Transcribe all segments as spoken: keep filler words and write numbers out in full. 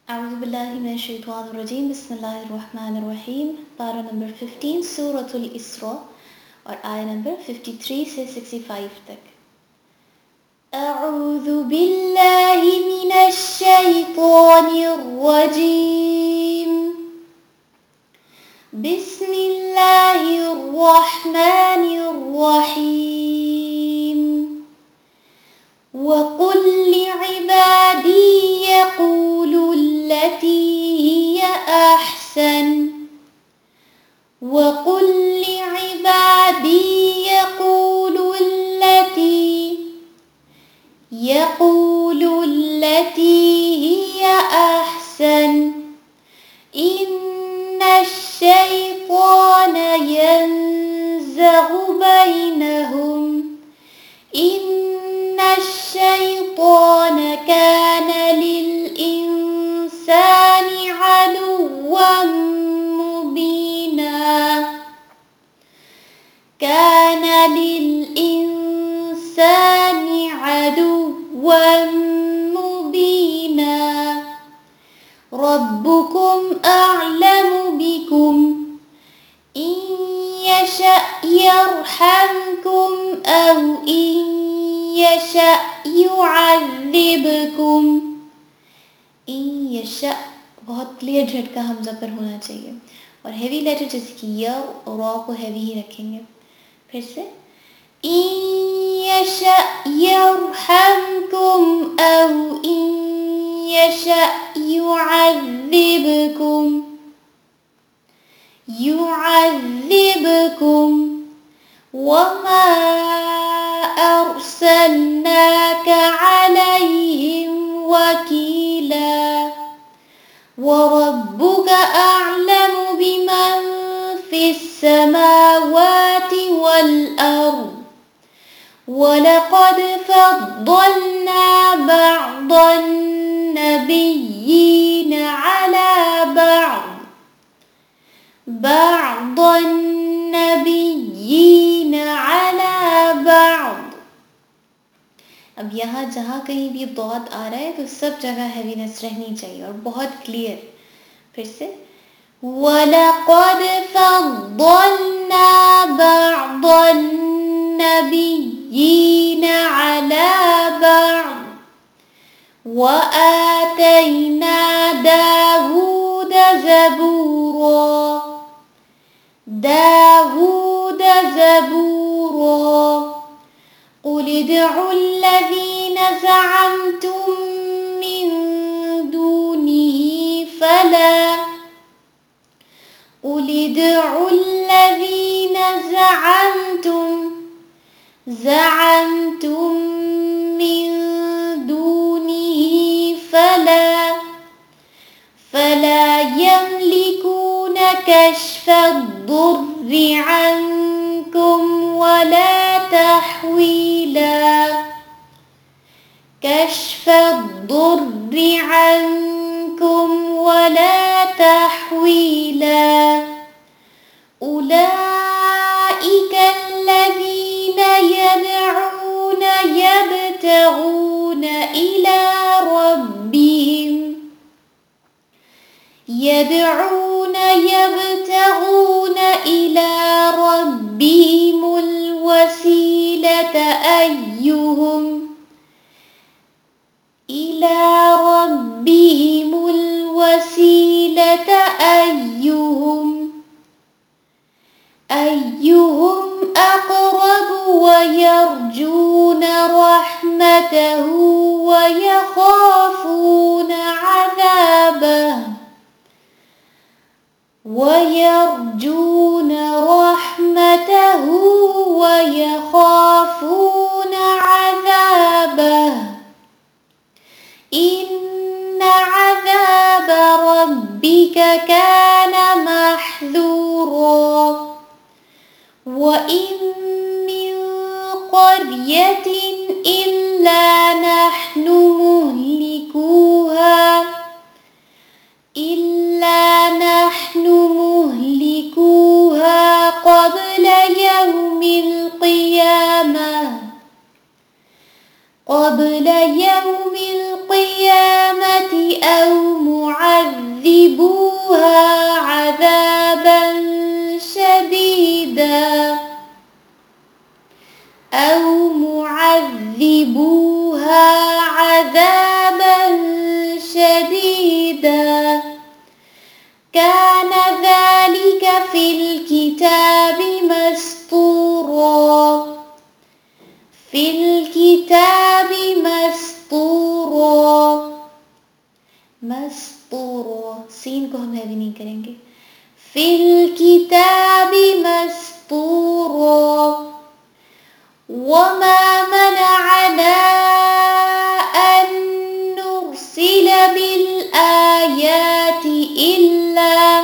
أعوذ بالله من الشيطان الرجيم بسم الله الرحمن الرحيم Para number fifteen Suratul Isra और आया number fifty-three से sixty-five तक أعوذ بالله من الشيطان الرجيم بسم الله الرحمن الرحيم وقل لعبادي يقولوا التي هي أحسن وقل لعبادي يقولوا التي يقولوا التي هي أحسن إن الشيطان ينزغ بينهم إن الشيطان كان للإنسان عدوا مبينا كان للإنسان عدوا مبينا ربكم أعلم بكم إن يشأ يرحمكم أو إن يشأ يعذبكم إن يشأ बहुत क्लियर झटका हमजा पर होना चाहिए और हेवी लेटर जैसे कि य और रॉ को हेवी ही रखेंगे फिर से إن يشأ يرحمكم أو إن يشأ يعذبكم يعذبكم وما أرسلناك عليهم وكيلا وربك أعلم بمن في السماوات والأرض ولقد فضلنا بعض النبيين على بعض بعض النبيين على بعض अब यहाँ जहाँ कहीं भी दौत आ रहा है तो सब जगह हैवीनेस रहनी चाहिए और बहुत क्लियर फिर से वलक़द फ़द्दलना बअद النبيين على بعض وآتينا داود زبورا داود زبورا قل ادعوا الذين زعمتم من دونه فلا قل ادعوا الذين زعمتم زعمتم من دونه فلا فلا يملكون كشف الضر عنكم ولا تحويلا كشف الضر عنكم ولا تحويلا أولئك الذين يدعون يبتغون إلى ربهم يدعون يبتغون إلى ربهم الوسيلة أيهم إلى ربهم الوسيلة أيهم أيهم أقرب ويرجون رحمته ويخافون عذابه ويرجون رحمته ويخافون عذابه إن عذاب ربك كان محذورا وإن من قرية إلا نحن مهلكوها إلا نحن مهلكوها قبل يوم القيامة قبل يوم القيامة أو معاجلة الكتاب مسطورا. مسطورا सीन को हम हैवी नहीं करेंगे. في الكتاب مسطورا. وما منعنا أن نرسل بالآيات إلا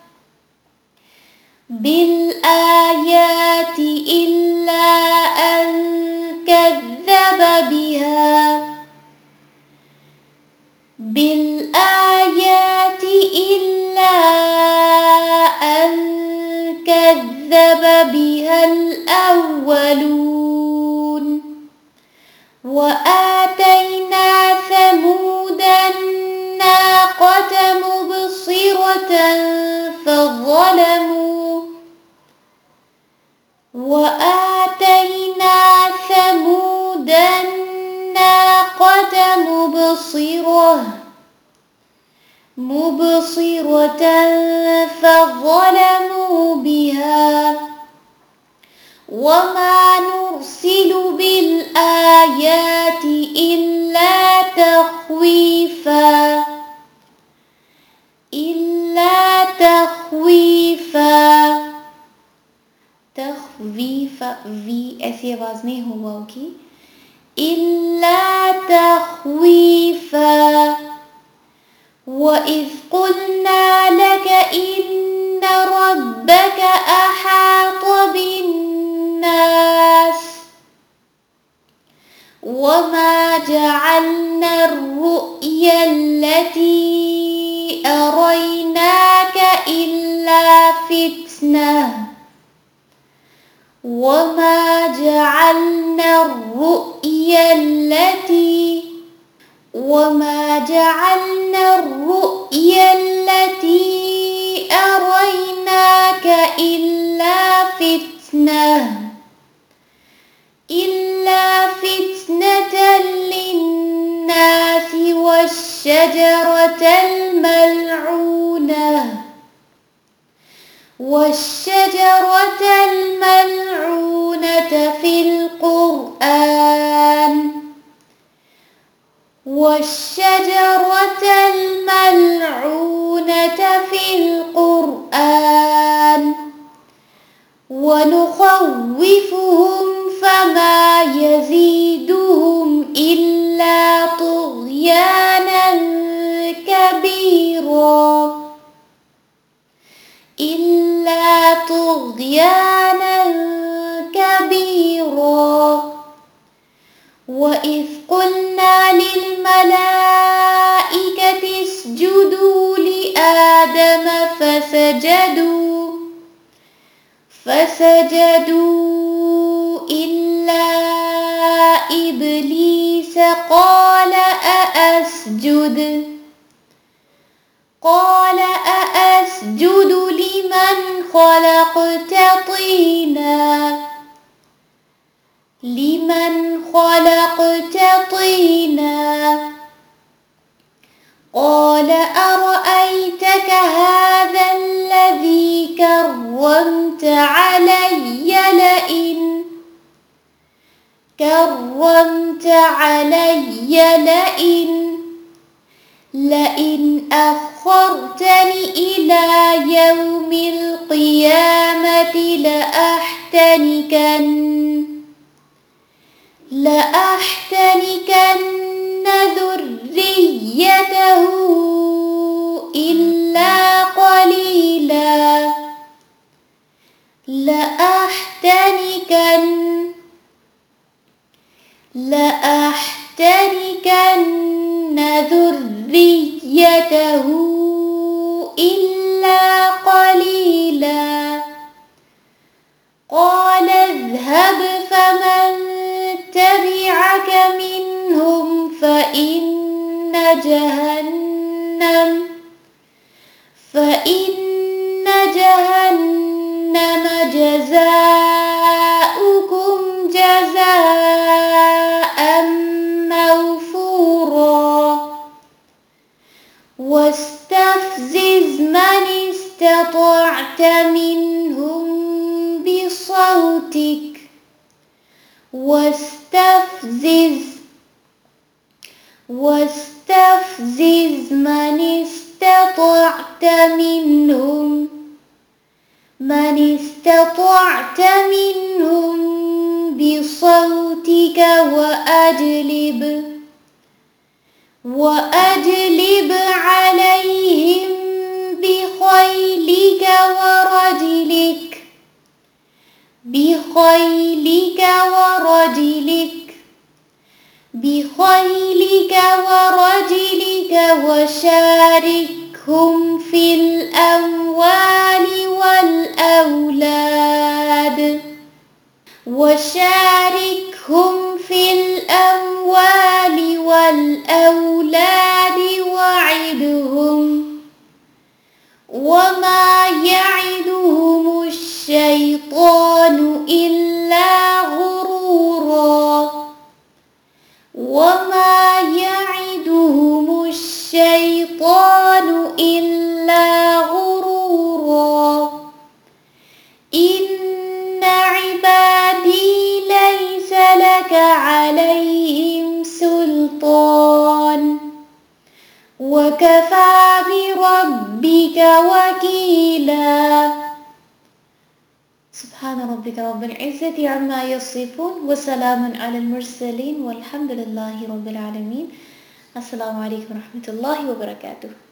بالآيات إلا أن كذب بها بالآيات إلا أن كذب بها الأولون. وآتينا ثمود الناقة مبصرة فظلموا وآتينا ثمود الناقة مبصرة مبصرة فظلموا بها. وما نرسل بالآيات إلا تخويفا إلا تخويفا. तखवीफ़ा वी ऐसी आवाज नहीं होगा होगी. इल्ला तखवीफ़ा. वइज़ क़ुल्ना लक इन्न रब्बक अहात बिन्नास वमा जअलना अर्रु'या अल्लती अरयनाक इल्ला फित्नह وما جعلنا الرؤيا التي وما جعلنا الرؤيا التي أريناك إلا فتنة إلا فتنة للناس والشجرة الملعونة والشجرة الملعونة في القرآن والشجرة الملعونة في القرآن ونخوفهم فما يزيدهم إلا طغيانا كبيرا إلا طغيانا كبيرا. وإذ قلنا للملائكة اسجدوا لآدم فسجدوا فسجدوا إلا إبليس قال أأسجد قال أأسجد لمن خلقت طينا لمن خلقت طينا قال أرأيتك هذا الذي كرمت علي لئن كرمت علي لئن لئن أخرتني إلى يوم القيامة لأحتنكن لأحتنكن ذريته إلا قليلا لأحتنكن لأحتنكن ذريته إلا قليلا. قال اذهب فمن تبعك منهم فإن جهنم فإن جهنم جزاؤكم جزاء موفورا واستفزز من استطعت منهم بصوتك واستفزز واستفزز من استطعت منهم من استطعت منهم بصوتك وأجلب وأجلب عليهم بخيلك ورجلك بخيلك ورجلك بخيلك ورجلك وشاركهم في الأموال والأولاد وشاركهم في الأموال والأولاد وعدهم وما يعدهم الشيطان إلا غرورا وما يعدهم الشيطان إلا غرورا إن عبادي ليس لك عليهم سلطان وكفى بربك وكيلا. سبحان ربك رب العزة عما يصفون وسلام على المرسلين والحمد لله رب العالمين. السلام عليكم ورحمة الله وبركاته.